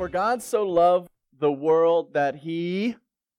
For God so loved the world that He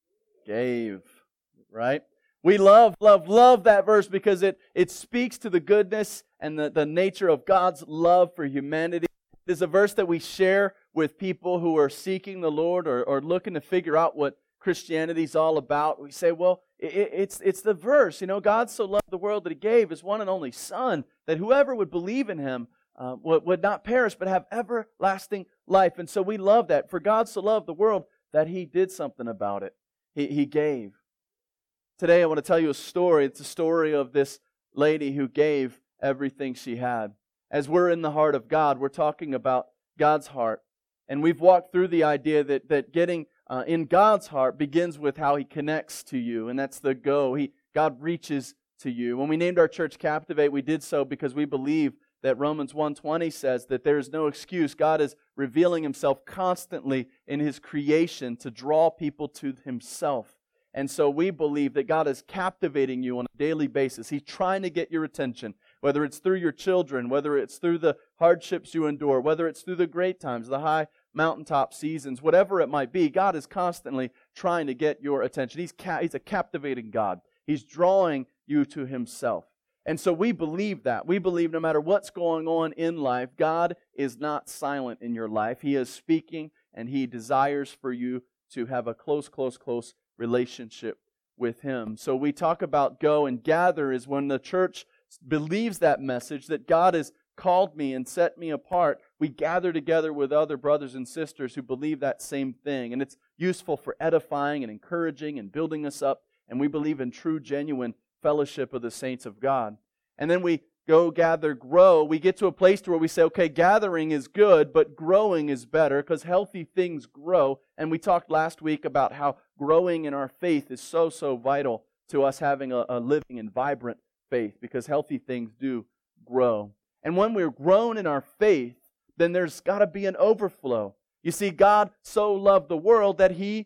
gave, right? We love that verse because it speaks to the goodness and the nature of God's love for humanity. It is a verse that we share with people who are seeking the Lord or looking to figure out what Christianity is all about. We say, well, it's the verse. You know, God so loved the world that He gave His one and only Son, that whoever would believe in Him would not perish but have everlasting life. And so we love that. For God so loved the world that He did something about it. He gave. Today I want to tell you a story. It's a story of this lady who gave everything she had. As we're in the heart of God, we're talking about God's heart. And we've walked through the idea that getting in God's heart begins with how He connects to you. And that's the go. God reaches to you. When we named our church Captivate, we did so because we believe that Romans 1:20 says that there is no excuse. God is revealing Himself constantly in His creation to draw people to Himself. And so we believe that God is captivating you on a daily basis. He's trying to get your attention, whether it's through your children, whether it's through the hardships you endure, whether it's through the great times, the high mountaintop seasons, whatever it might be. God is constantly trying to get your attention. He's a captivating God. He's drawing you to Himself. And so we believe that. We believe no matter what's going on in life, God is not silent in your life. He is speaking, and He desires for you to have a close relationship with Him. So we talk about go and gather is when the church believes that message, that God has called me and set me apart. We gather together with other brothers and sisters who believe that same thing. And it's useful for edifying and encouraging and building us up. And we believe in true, genuine fellowship of the saints of God. And then we go, gather, grow. We get to a place where we say, okay, gathering is good, but growing is better because healthy things grow. And we talked last week about how growing in our faith is so vital to us having a living and vibrant faith because healthy things do grow. And when we're grown in our faith, then there's got to be an overflow. You see, God so loved the world that He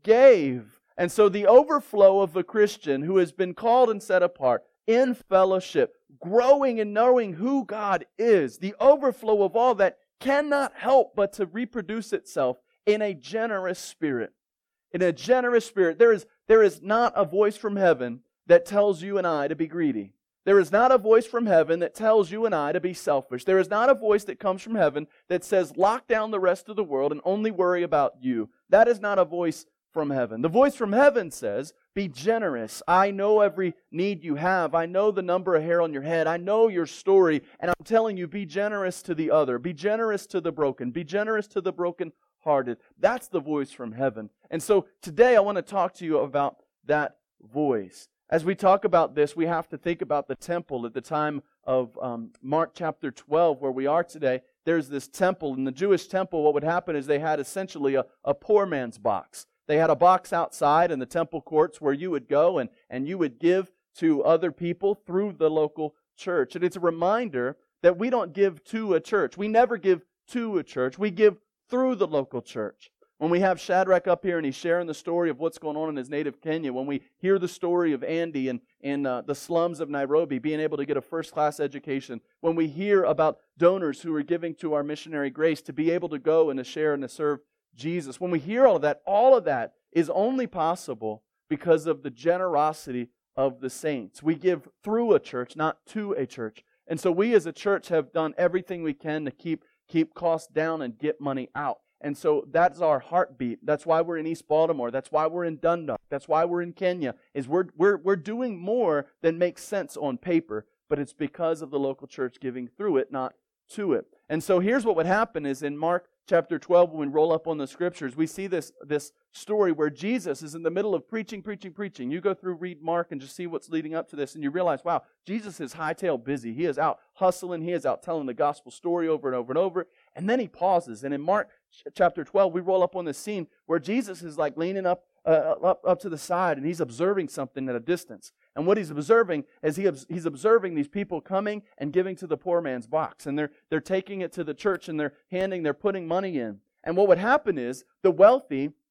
gave. And so the overflow of the Christian who has been called and set apart in fellowship, growing and knowing who God is, the overflow of all that cannot help but to reproduce itself in a generous spirit. In a generous spirit. There is not a voice from heaven that tells you and I to be greedy. There is not a voice from heaven that tells you and I to be selfish. There is not a voice that comes from heaven that says, lock down the rest of the world and only worry about you. That is not a voice from heaven. The voice from heaven says, be generous. I know every need you have. I know the number of hair on your head. I know your story. And I'm telling you, be generous to the other. Be generous to the broken. Be generous to the brokenhearted. That's the voice from heaven. And so today I want to talk to you about that voice. As we talk about this, we have to think about the temple at the time of Mark chapter 12, where we are today. There's this temple. In the Jewish temple, what would happen is they had essentially a poor man's box. They had a box outside in the temple courts where you would go and you would give to other people through the local church. And it's a reminder that we don't give to a church. We never give to a church. We give through the local church. When we have Shadrach up here and he's sharing the story of what's going on in his native Kenya, when we hear the story of Andy in the slums of Nairobi being able to get a first-class education, when we hear about donors who are giving to our missionary grace to be able to go and to share and to serve Jesus, when we hear all of that is only possible because of the generosity of the saints. We give through a church, not to a church. And so we as a church have done everything we can to keep costs down and get money out. And so that's our heartbeat. That's why we're in East Baltimore. That's why we're in Dundalk. That's why we're in Kenya. Is we're doing more than makes sense on paper, but it's because of the local church giving through it, not to it. And so here's what would happen is in Mark chapter 12, when we roll up on the scriptures, we see this story where Jesus is in the middle of preaching. You go through, read Mark, and just see what's leading up to this, and you realize, wow, Jesus is hightail busy. He is out hustling. He is out telling the gospel story over and over and over. And then He pauses. And in Mark chapter 12, we roll up on this scene where Jesus is like leaning up to the side, and He's observing something at a distance. And what He's observing is He's observing these people coming and giving to the poor man's box. And they're taking it to the church and they're putting money in. And what would happen is the wealthy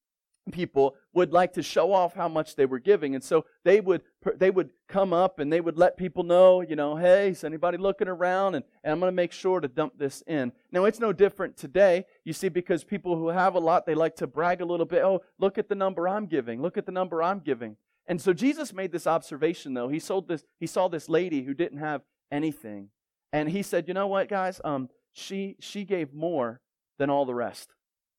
people would like to show off how much they were giving. And so they would come up and they would let people know, hey, is anybody looking around? And I'm going to make sure to dump this in. Now, it's no different today, you see, because people who have a lot, they like to brag a little bit. Oh, look at the number I'm giving. Look at the number I'm giving. And so Jesus made this observation, though. He saw this lady who didn't have anything. And he said, you know what, guys? She gave more than all the rest.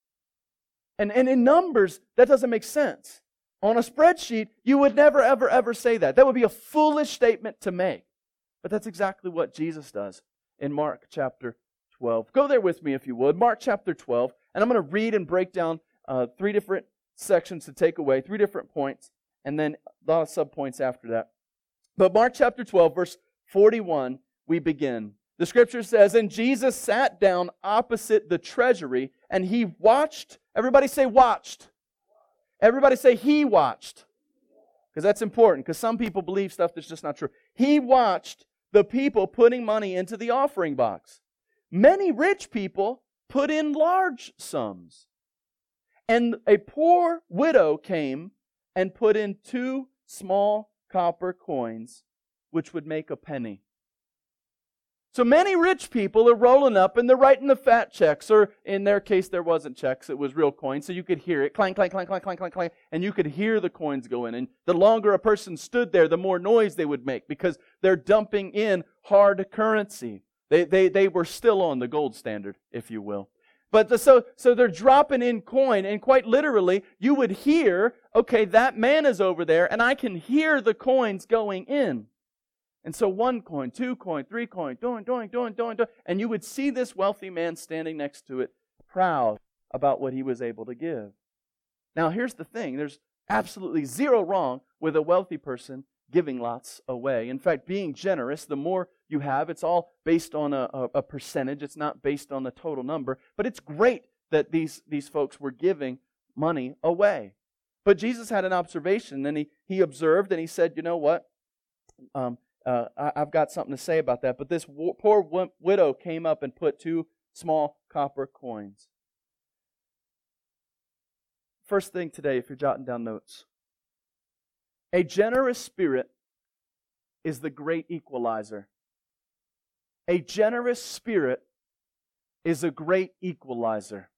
And in numbers, that doesn't make sense. On a spreadsheet, you would never, ever, ever say that. That would be a foolish statement to make. But that's exactly what Jesus does in Mark chapter 12. Go there with me if you would. Mark chapter 12. And I'm going to read and break down 3 different sections to take away, 3 different points, and then a lot of subpoints after that. But Mark chapter 12, verse 41, we begin. The scripture says, and Jesus sat down opposite the treasury, and he watched. Everybody say watched. Everybody say he watched. Because that's important, because some people believe stuff that's just not true. He watched the people putting money into the offering box. Many rich people put in large sums. And a poor widow came and put in 2 small copper coins, which would make a penny. So many rich people are rolling up and they're writing the fat checks, or in their case there wasn't checks, it was real coins, so you could hear it, clank, clank, clank, clank, clank, clank, clank, and you could hear the coins go in. And the longer a person stood there, the more noise they would make, because they're dumping in hard currency. They were still on the gold standard, if you will. But so they're dropping in coin, and quite literally, you would hear, okay, that man is over there, and I can hear the coins going in. And so 1 coin, 2 coin, 3 coin, doing. And you would see this wealthy man standing next to it, proud about what he was able to give. Now, here's the thing. There's absolutely zero wrong with a wealthy person giving lots away. In fact, being generous, the more you have, it's all based on a percentage. It's not based on the total number. But it's great that these folks were giving money away. But Jesus had an observation, and he observed, and he said, you know what? I've got something to say about that. But this poor widow came up and put 2 small copper coins. First thing today, if you're jotting down notes. A generous spirit is the great equalizer. A generous spirit is a great equalizer.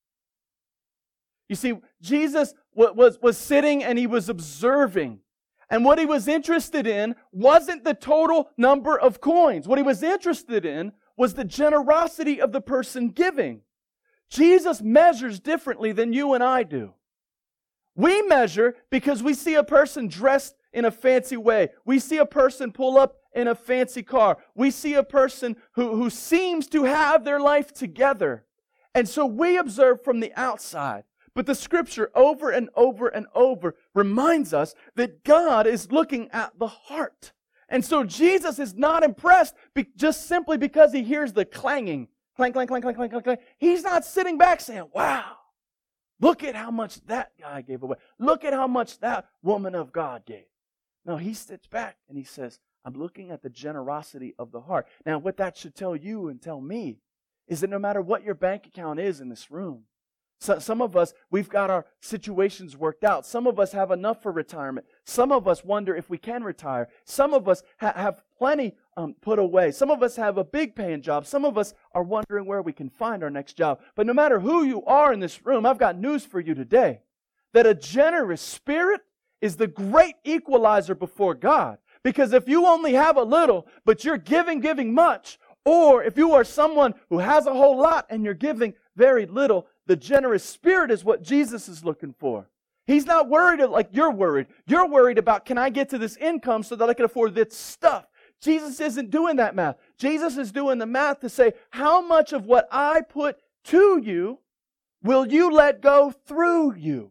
You see, Jesus was sitting and he was observing. And what he was interested in wasn't the total number of coins. What he was interested in was the generosity of the person giving. Jesus measures differently than you and I do. We measure because we see a person dressed in a fancy way. We see a person pull up in a fancy car. We see a person who seems to have their life together. And so we observe from the outside. But the Scripture over and over and over reminds us that God is looking at the heart. And so Jesus is not impressed just simply because he hears the clanging. Clang, clang, clang, clang, clang, clang, clang. He's not sitting back saying, wow, look at how much that guy gave away. Look at how much that woman of God gave. No, he sits back and he says, I'm looking at the generosity of the heart. Now, what that should tell you and tell me is that no matter what your bank account is in this room, some of us, we've got our situations worked out. Some of us have enough for retirement. Some of us wonder if we can retire. Some of us have plenty put away. Some of us have a big paying job. Some of us are wondering where we can find our next job. But no matter who you are in this room, I've got news for you today. That a generous spirit is the great equalizer before God. Because if you only have a little, but you're giving much, or if you are someone who has a whole lot and you're giving very little, the generous spirit is what Jesus is looking for. He's not worried like you're worried. You're worried about, can I get to this income so that I can afford this stuff? Jesus isn't doing that math. Jesus is doing the math to say, how much of what I put to you will you let go through you?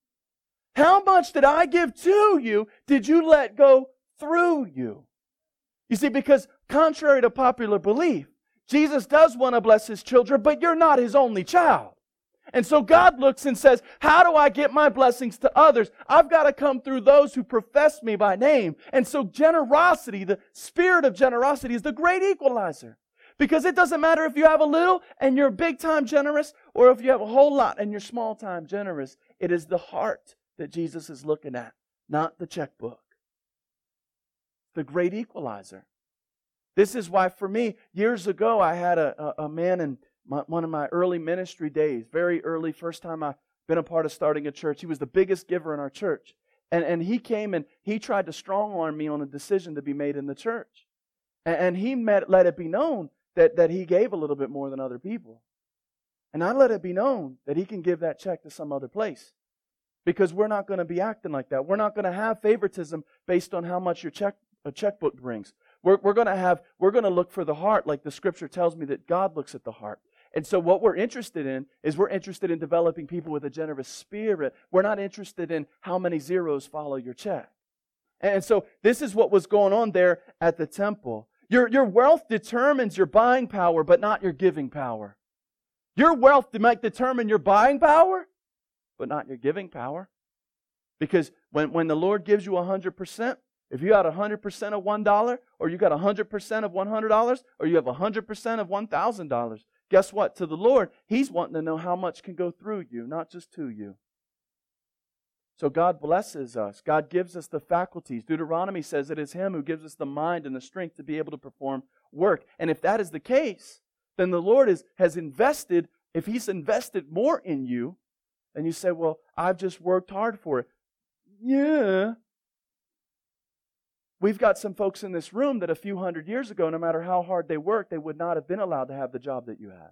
How much did I give to you did you let go through you? You see, because contrary to popular belief, Jesus does want to bless His children, but you're not His only child. And so God looks and says, how do I get my blessings to others? I've got to come through those who profess me by name. And so generosity, the spirit of generosity, is the great equalizer. Because it doesn't matter if you have a little and you're big time generous, or if you have a whole lot and you're small time generous. It is the heart that Jesus is looking at, not the checkbook. The great equalizer. This is why for me, years ago, I had a man in one of my early ministry days, very early, first time I've been a part of starting a church. He was the biggest giver in our church. And he came and he tried to strong-arm me on a decision to be made in the church. And he let it be known that he gave a little bit more than other people. And I let it be known that he can give that check to some other place. Because we're not going to be acting like that. We're not going to have favoritism based on how much your checkbook brings. We're going to look for the heart, like the Scripture tells me that God looks at the heart. And so what we're interested in is we're interested in developing people with a generous spirit. We're not interested in how many zeros follow your check. And so this is what was going on there at the temple. Your wealth determines your buying power, but not your giving power. Your wealth might determine your buying power, but not your giving power. Because when the Lord gives you 100%, if you got 100% of $1, or you got 100% of $100, or you have 100% of $1,000, guess what? To the Lord, He's wanting to know how much can go through you, not just to you. So God blesses us. God gives us the faculties. Deuteronomy says it is Him who gives us the mind and the strength to be able to perform work. And if that is the case, then the Lord has invested, if He's invested more in you, and you say, well, I've just worked hard for it. Yeah. We've got some folks in this room that a few hundred years ago, no matter how hard they worked, they would not have been allowed to have the job that you have.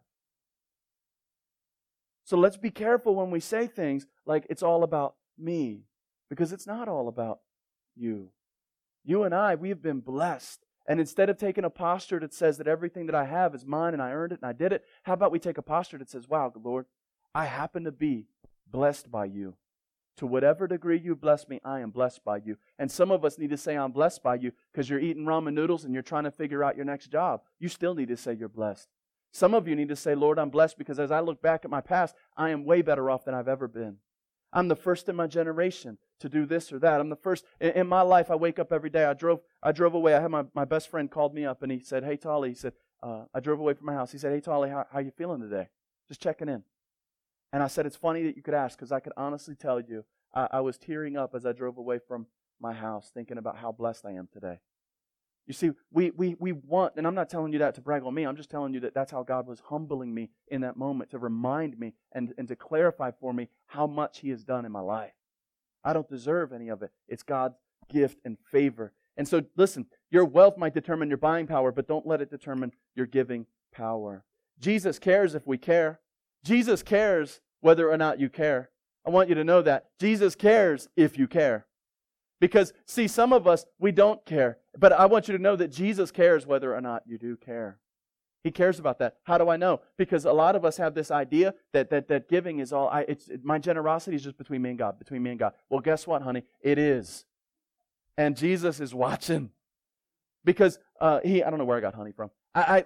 So let's be careful when we say things like it's all about me, because it's not all about you. You and I, we have been blessed. And instead of taking a posture that says that everything that I have is mine and I earned it and I did it, how about we take a posture that says, wow, Lord, I happen to be blessed by you. To whatever degree you bless me, I am blessed by you. And some of us need to say, I'm blessed by you, because you're eating ramen noodles and you're trying to figure out your next job. You still need to say you're blessed. Some of you need to say, Lord, I'm blessed because as I look back at my past, I am way better off than I've ever been. I'm the first in my generation to do this or that. I'm the first. In my life, I wake up every day. I drove away. I had my best friend called me up and he said, hey, Tolly, he said, I drove away from my house. He said, hey, Tolly, how you feeling today? Just checking in. And I said, it's funny that you could ask, because I could honestly tell you, I was tearing up as I drove away from my house thinking about how blessed I am today. You see, we want, and I'm not telling you that to brag on me, I'm just telling you that that's how God was humbling me in that moment, to remind me and to clarify for me how much He has done in my life. I don't deserve any of it. It's God's gift and favor. And so, listen, your wealth might determine your buying power, but don't let it determine your giving power. Jesus cares if we care. Jesus cares whether or not you care. I want you to know that. Jesus cares if you care. Because, see, some of us, we don't care. But I want you to know that Jesus cares whether or not you do care. He cares about that. How do I know? Because a lot of us have this idea that giving is all, my generosity is just between me and God, between me and God. Well, guess what, honey? It is. And Jesus is watching. Because I don't know where I got honey from.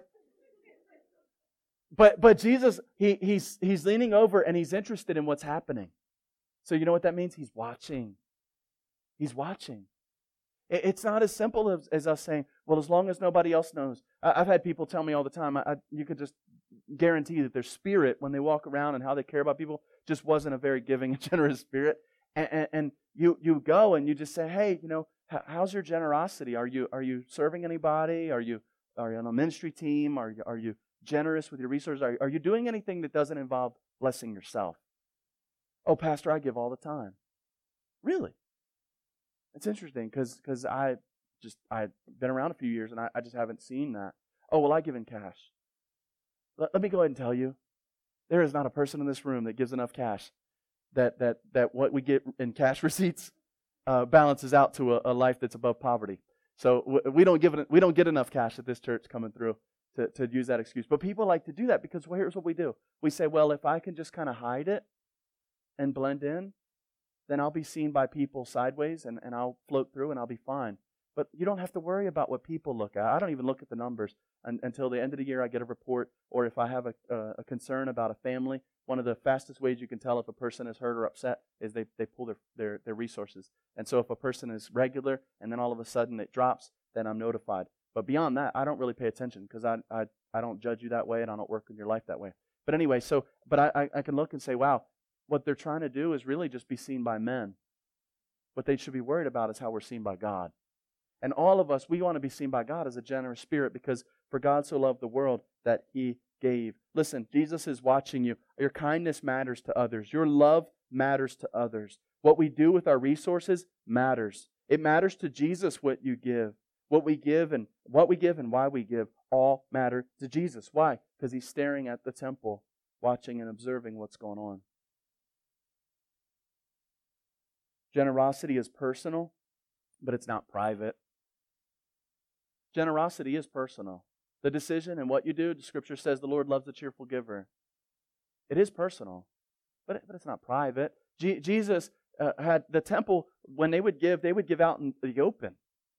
But Jesus, he's leaning over and He's interested in what's happening. So you know what that means? He's watching. He's watching. It's not as simple as us saying, well, as long as nobody else knows. I've had people tell me all the time, you could just guarantee that their spirit, when they walk around and how they care about people, just wasn't a very giving and generous spirit. And you go and you just say, hey, how's your generosity? Are you serving anybody? Are you on a ministry team? Are you generous with your resources? Are you doing anything that doesn't involve blessing yourself? Oh, Pastor, I give all the time. Really? It's interesting because I've been around a few years and I just haven't seen that. Oh, well, I give in cash. Let me go ahead and tell you, there is not a person in this room that gives enough cash that what we get in cash receipts balances out to a life that's above poverty. So we don't get enough cash at this church coming through to use that excuse. But people like to do that because, well, here's what we do. We say, well, if I can just kind of hide it and blend in, then I'll be seen by people sideways and I'll float through and I'll be fine. But you don't have to worry about what people look at. I don't even look at the numbers until the end of the year. I get a report, or if I have a concern about a family, one of the fastest ways you can tell if a person is hurt or upset is they pull their resources. And so if a person is regular and then all of a sudden it drops, then I'm notified. But beyond that, I don't really pay attention because I don't judge you that way and I don't work in your life that way. But anyway, but I can look and say, wow, what they're trying to do is really just be seen by men. What they should be worried about is how we're seen by God. And all of us, we want to be seen by God as a generous spirit because for God so loved the world that He gave. Listen, Jesus is watching you. Your kindness matters to others. Your love matters to others. What we do with our resources matters. It matters to Jesus what you give. What we give and why we give all matter to Jesus. Why? Because He's staring at the temple, watching and observing what's going on. Generosity is personal, but it's not private. Generosity is personal. The decision and what you do, the Scripture says the Lord loves a cheerful giver. It is personal, but it's not private. Jesus had the temple, when they would give out in the open.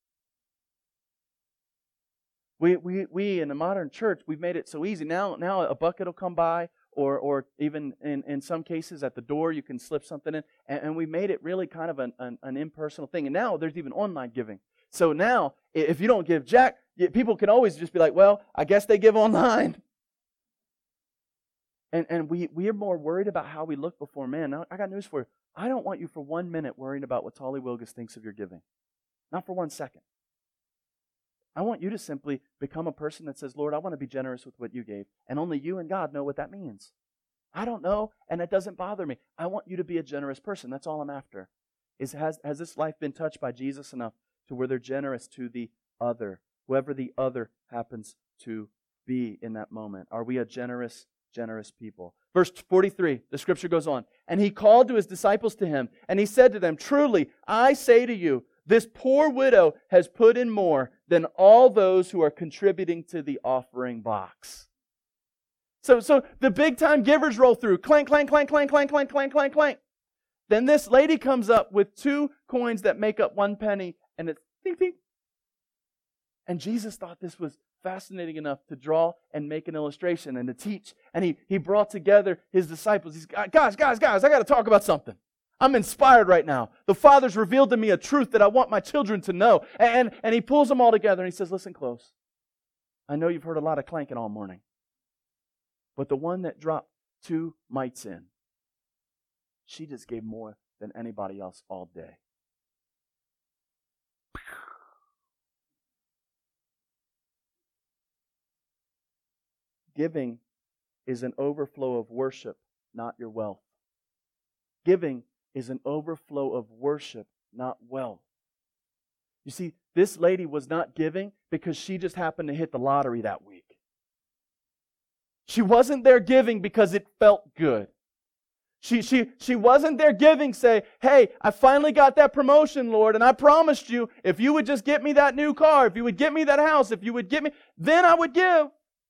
We in the modern church, we've made it so easy. Now a bucket will come by, or even in some cases at the door you can slip something in, and we made it really kind of an impersonal thing. And now there's even online giving. So now, if you don't give jack, people can always just be like, well, I guess they give online. And we are more worried about how we look before man. Now, I got news for you. I don't want you for 1 minute worrying about what Tolly Wilgus thinks of your giving. Not for 1 second. I want you to simply become a person that says, Lord, I want to be generous with what you gave. And only you and God know what that means. I don't know, and it doesn't bother me. I want you to be a generous person. That's all I'm after. Has this life been touched by Jesus enough to where they're generous to the other, whoever the other happens to be in that moment? Are we a generous people? Verse 43, the Scripture goes on. And He called to His disciples to Him, and He said to them, truly, I say to you, this poor widow has put in more than all those who are contributing to the offering box. So the big time givers roll through. Clank, clank, clank, clank, clank, clank, clank, clank, clank. Then this lady comes up with 2 coins that make up 1 penny, and it's ding, ding. And Jesus thought this was fascinating enough to draw and make an illustration and to teach. And he brought together His disciples. He's, guys, I got to talk about something. I'm inspired right now. The Father's revealed to me a truth that I want my children to know. And He pulls them all together and He says, listen close. I know you've heard a lot of clanking all morning. But the one that dropped 2 mites in, she just gave more than anybody else all day. Giving is an overflow of worship, not your wealth. Giving is an overflow of worship, not wealth. You see, this lady was not giving because she just happened to hit the lottery that week. She wasn't there giving because it felt good. She wasn't there giving, say, hey, I finally got that promotion, Lord, and I promised you, if you would just get me that new car, if you would get me that house, if you would get me, then I would give.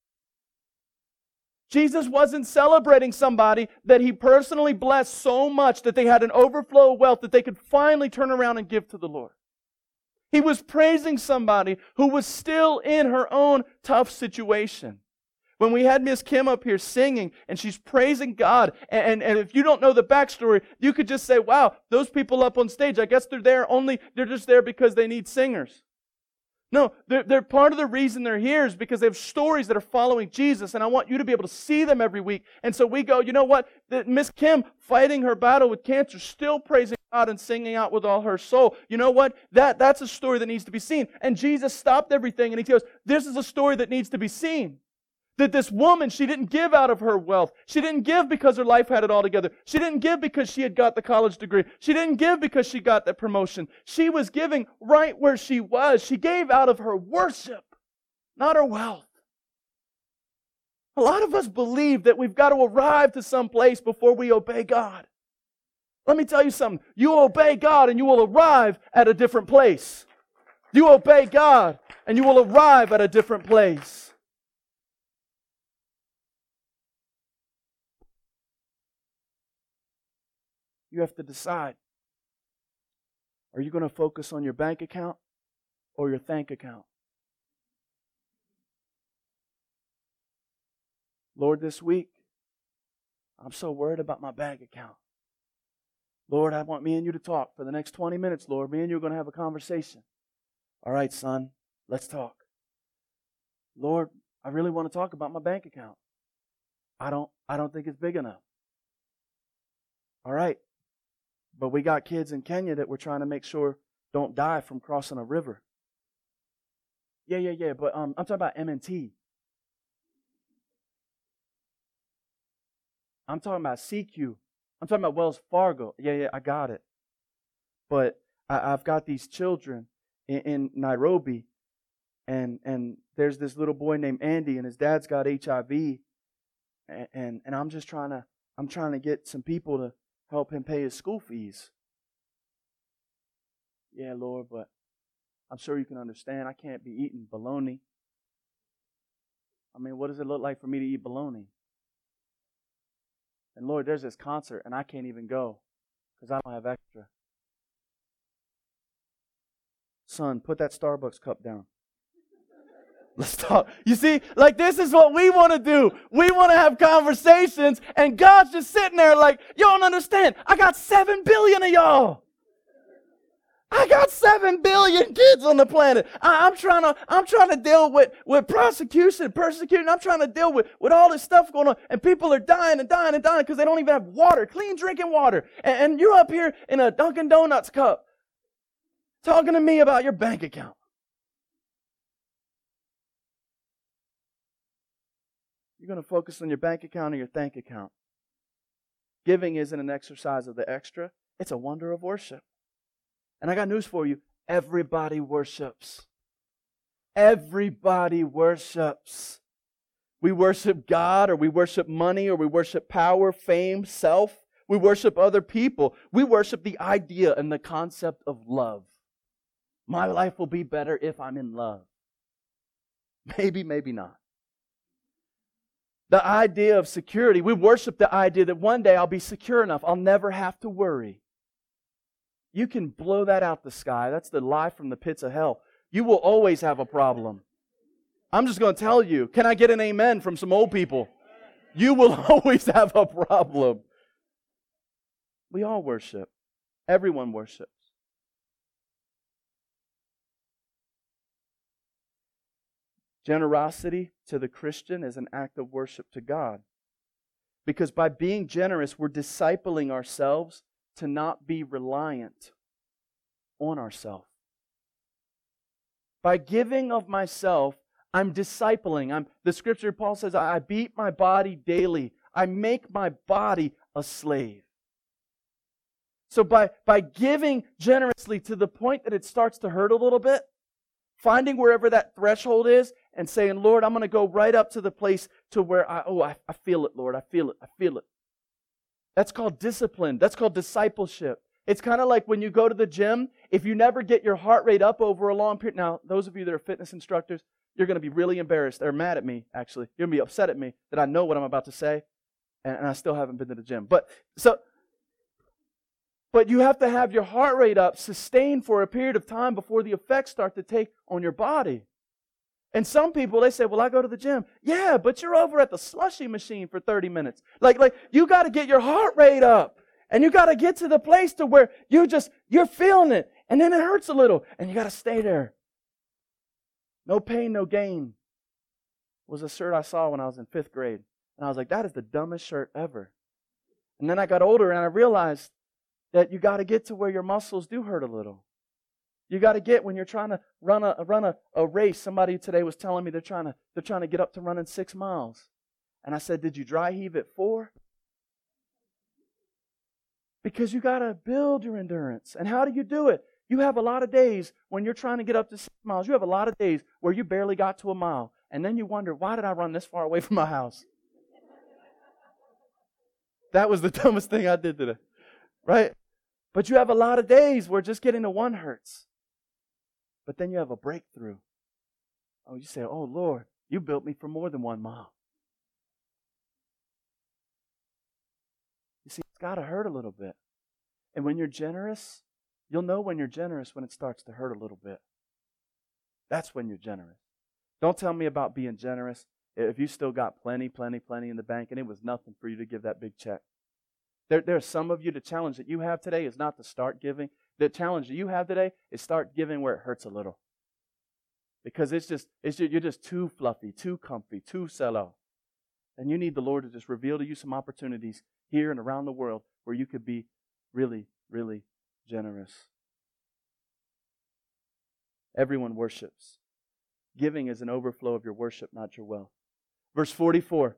Jesus wasn't celebrating somebody that He personally blessed so much that they had an overflow of wealth that they could finally turn around and give to the Lord. He was praising somebody who was still in her own tough situation. When we had Miss Kim up here singing and she's praising God, and if you don't know the backstory, you could just say, wow, those people up on stage, I guess they're just there because they need singers. No, they're part of the reason they're here is because they have stories that are following Jesus, and I want you to be able to see them every week. And so we go, you know what? Miss Kim, fighting her battle with cancer, still praising God and singing out with all her soul. You know what? That's a story that needs to be seen. And Jesus stopped everything, and He goes, this is a story that needs to be seen. That this woman, she didn't give out of her wealth. She didn't give because her life had it all together. She didn't give because she had got the college degree. She didn't give because she got the promotion. She was giving right where she was. She gave out of her worship, not her wealth. A lot of us believe that we've got to arrive to some place before we obey God. Let me tell you something. You obey God and you will arrive at a different place. You obey God and you will arrive at a different place. You have to decide. Are you going to focus on your bank account or your thank account? Lord, this week, I'm so worried about my bank account. Lord, I want me and you to talk for the next 20 minutes, Lord. Me and you are going to have a conversation. All right, son, let's talk. Lord, I really want to talk about my bank account. I don't think it's big enough. All right. But we got kids in Kenya that we're trying to make sure don't die from crossing a river. Yeah. But I'm talking about M&T. I'm talking about CQ. I'm talking about Wells Fargo. Yeah, I got it. But I've got these children in Nairobi, and there's this little boy named Andy, and his dad's got HIV, and I'm trying to get some people to help him pay his school fees. Yeah, Lord, but I'm sure you can understand. I can't be eating bologna. I mean, what does it look like for me to eat bologna? And Lord, there's this concert, and I can't even go because I don't have extra. Son, put that Starbucks cup down. Let's talk. You see, like this is what we want to do. We want to have conversations, and God's just sitting there like, you don't understand. I got 7 billion of y'all. I got 7 billion kids on the planet. I'm trying to deal with persecution. I'm trying to deal with all this stuff going on. And people are dying and dying and dying because they don't even have water, clean drinking water. And you're up here in a Dunkin' Donuts cup talking to me about your bank account. You're going to focus on your bank account or your thank account. Giving isn't an exercise of the extra. It's a wonder of worship. And I got news for you. Everybody worships. Everybody worships. We worship God, or we worship money, or we worship power, fame, self. We worship other people. We worship the idea and the concept of love. My life will be better if I'm in love. Maybe, maybe not. The idea of security. We worship the idea that one day I'll be secure enough. I'll never have to worry. You can blow that out the sky. That's the lie from the pits of hell. You will always have a problem. I'm just going to tell you. Can I get an amen from some old people? You will always have a problem. We all worship. Everyone worships. Generosity to the Christian is an act of worship to God. Because by being generous, we're discipling ourselves to not be reliant on ourselves. By giving of myself, I'm discipling. The scripture, Paul says, I beat my body daily. I make my body a slave. So by giving generously to the point that it starts to hurt a little bit, finding wherever that threshold is and saying, Lord, I'm going to go right up to the place to where I feel it, Lord. I feel it. That's called discipline. That's called discipleship. It's kind of like when you go to the gym, if you never get your heart rate up over a long period. Now, those of you that are fitness instructors, you're going to be really embarrassed. They're mad at me, actually. You're going to be upset at me that I know what I'm about to say, and I still haven't been to the gym. But you have to have your heart rate up, sustained for a period of time before the effects start to take on your body. And some people, they say, well, I go to the gym. Yeah, but you're over at the slushy machine for 30 minutes. Like you got to get your heart rate up. And you got to get to the place to where you're feeling it. And then it hurts a little. And you got to stay there. No pain, no gain was a shirt I saw when I was in 5th grade. And I was like, that is the dumbest shirt ever. And then I got older and I realized that you got to get to where your muscles do hurt a little. You got to get when you're trying to run a race. Somebody today was telling me they're trying to get up to running 6 miles. And I said, did you dry heave at 4? Because you got to build your endurance. And how do you do it? You have a lot of days when you're trying to get up to 6 miles. You have a lot of days where you barely got to a mile. And then you wonder, why did I run this far away from my house? That was the dumbest thing I did today. Right? But you have a lot of days where just getting to 1 hurts. But then you have a breakthrough. Oh, you say, oh, Lord, you built me for more than 1 mile. You see, it's got to hurt a little bit. And when you're generous, you'll know when you're generous when it starts to hurt a little bit. That's when you're generous. Don't tell me about being generous if you still got plenty in the bank and it was nothing for you to give that big check. There are some of you, the challenge that you have today is not to start giving. The challenge that you have today is start giving where it hurts a little. Because you're just too fluffy, too comfy, too sell-off. And you need the Lord to just reveal to you some opportunities here and around the world where you could be really, really generous. Everyone worships. Giving is an overflow of your worship, not your wealth. Verse 44.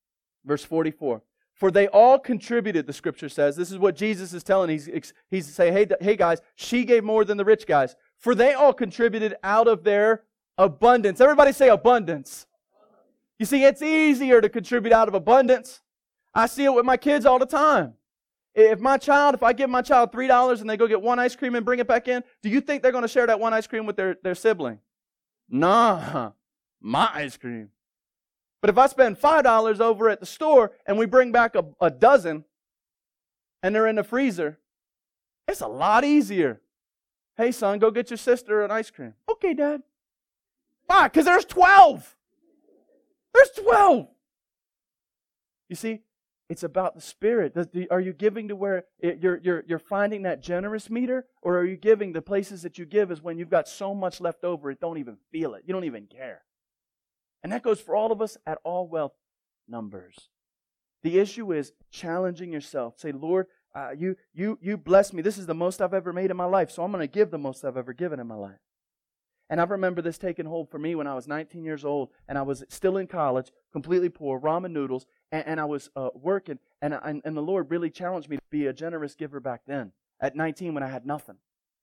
For they all contributed, the Scripture says. This is what Jesus is telling. He's saying, hey guys, she gave more than the rich guys. For they all contributed out of their abundance. Everybody say abundance. You see, it's easier to contribute out of abundance. I see it with my kids all the time. If I give my child $3 and they go get one ice cream and bring it back in, do you think they're going to share that one ice cream with their sibling? Nah, my ice cream. But if I spend $5 over at the store and we bring back a dozen and they're in the freezer, it's a lot easier. Hey, son, go get your sister an ice cream. Okay, Dad. Why? Because there's 12. There's 12. You see, it's about the Spirit. Are you giving to where you're finding that generous meter? Or are you giving, the places that you give is when you've got so much left over, it don't even feel it. You don't even care. And that goes for all of us at all wealth numbers. The issue is challenging yourself. Say, Lord, you bless me. This is the most I've ever made in my life, so I'm going to give the most I've ever given in my life. And I remember this taking hold for me when I was 19 years old, and I was still in college, completely poor, ramen noodles, and I was working, and the Lord really challenged me to be a generous giver back then, at 19 when I had nothing.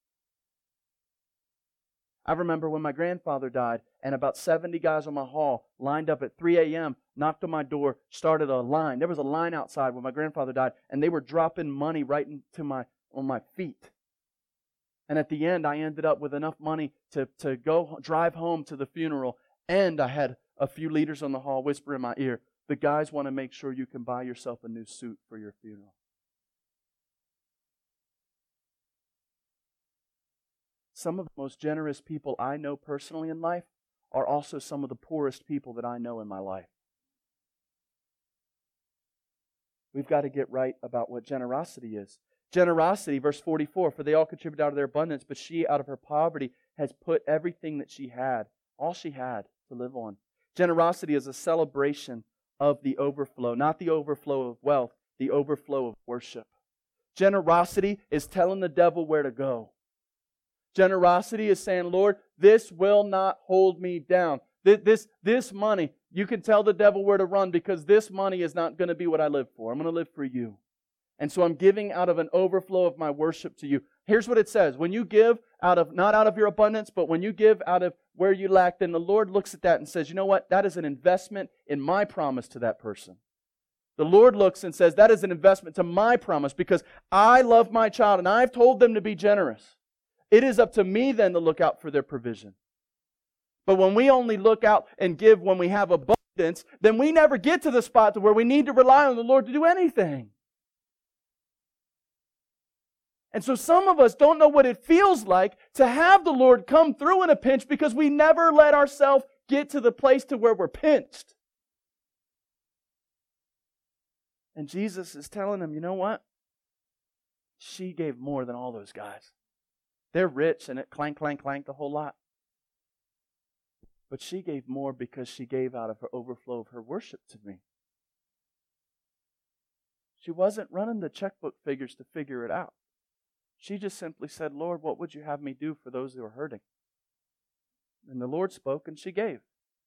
I remember when my grandfather died, and about 70 guys on my hall lined up at 3 a.m., knocked on my door, started a line. There was a line outside when my grandfather died, and they were dropping money right on my feet. And at the end, I ended up with enough money to go drive home to the funeral, and I had a few leaders on the hall whisper in my ear, the guys want to make sure you can buy yourself a new suit for your funeral. Some of the most generous people I know personally in life are also some of the poorest people that I know in my life. We've got to get right about what generosity is. Generosity, verse 44, for they all contribute out of their abundance, but she out of her poverty has put everything that she had, all she had to live on. Generosity is a celebration of the overflow, not the overflow of wealth, the overflow of worship. Generosity is telling the devil where to go. Generosity is saying, Lord, this will not hold me down. This money, you can tell the devil where to run because this money is not going to be what I live for. I'm going to live for you. And so I'm giving out of an overflow of my worship to you. Here's what it says. When you give not out of your abundance, but when you give out of where you lack, then the Lord looks at that and says, you know what? That is an investment in my promise to that person. The Lord looks and says, that is an investment to my promise because I love my child and I've told them to be generous. It is up to me then to look out for their provision. But when we only look out and give when we have abundance, then we never get to the spot to where we need to rely on the Lord to do anything. And so some of us don't know what it feels like to have the Lord come through in a pinch because we never let ourselves get to the place to where we're pinched. And Jesus is telling them, you know what? She gave more than all those guys. They're rich and it clank, clank, clank the whole lot. But she gave more because she gave out of her overflow of her worship to me. She wasn't running the checkbook figures to figure it out. She just simply said, Lord, what would you have me do for those who are hurting? And the Lord spoke and she gave.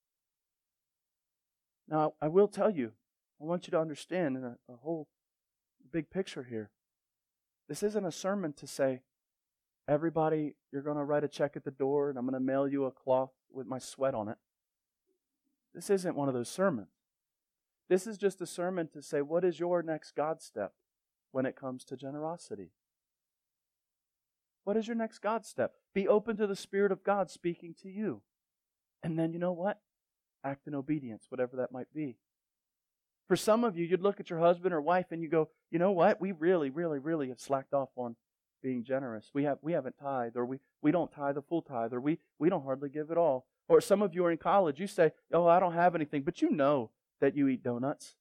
Now, I will tell you, I want you to understand in a whole big picture here. This isn't a sermon to say, everybody, you're going to write a check at the door and I'm going to mail you a cloth with my sweat on it. This isn't one of those sermons. This is just a sermon to say, what is your next God step when it comes to generosity? What is your next God step? Be open to the Spirit of God speaking to you. And then you know what? Act in obedience, whatever that might be. For some of you, you'd look at your husband or wife and you go, you know what? We really, really, really have slacked off on being generous. We haven't tithed, or we don't tithe a full tithe, or we don't hardly give it all. Or some of you are in college, you say, oh, I don't have anything, but you know that you eat donuts.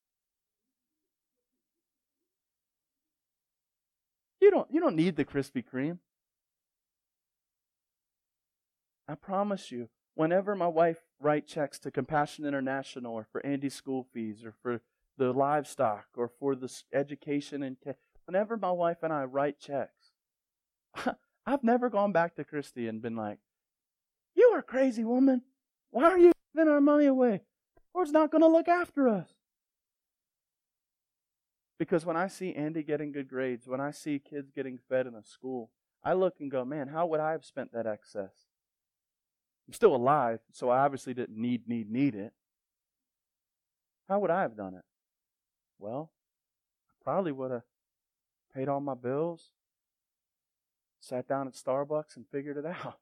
You don't need the Krispy Kreme. I promise you, Whenever my wife writes checks to Compassion International or for Andy's school fees or for the livestock or for the education and whenever my wife and I write checks, I've never gone back to Christy and been like, "You are a crazy woman. Why are you giving our money away? The Lord's not going to look after us." Because when I see Andy getting good grades, when I see kids getting fed in a school, I look and go, man, how would I have spent that excess? I'm still alive, so I obviously didn't need it. How would I have done it? Well, I probably would have paid all my bills, sat down at Starbucks and figured it out.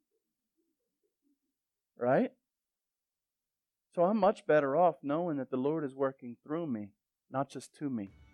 Right? So I'm much better off knowing that the Lord is working through me, not just to me.